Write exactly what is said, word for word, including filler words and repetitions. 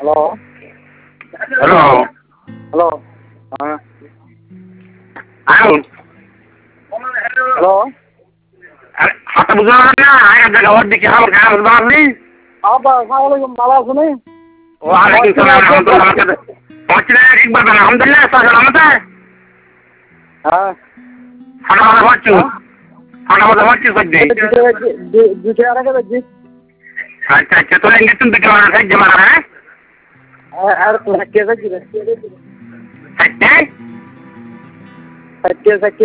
hello hello hello হ্যাঁ আউন hello হাতে বুঝতে পারেন না আগের জায়গা ওর দিকে আমার গায়ে বুঝতে পারলি আব্বা আসসালামু আলাইকুম ভালো আছেন ওয়ালাইকুম সালাম আলহামদুলিল্লাহ আমার কাছে পৌঁছলে একবার বেলা আলহামদুলিল্লাহ সালাম আমাদের হ্যাঁ ফাটা মাথা পাচ্ছু ফাটা মাথা পাচ্ছু করছি দুটো আর আগে দেখছি আচ্ছা আচ্ছা তোলে গেছুন দিকে মারা সাহায্য মারা হ্যাঁ আর কে দেখছি সাহায্য কে কে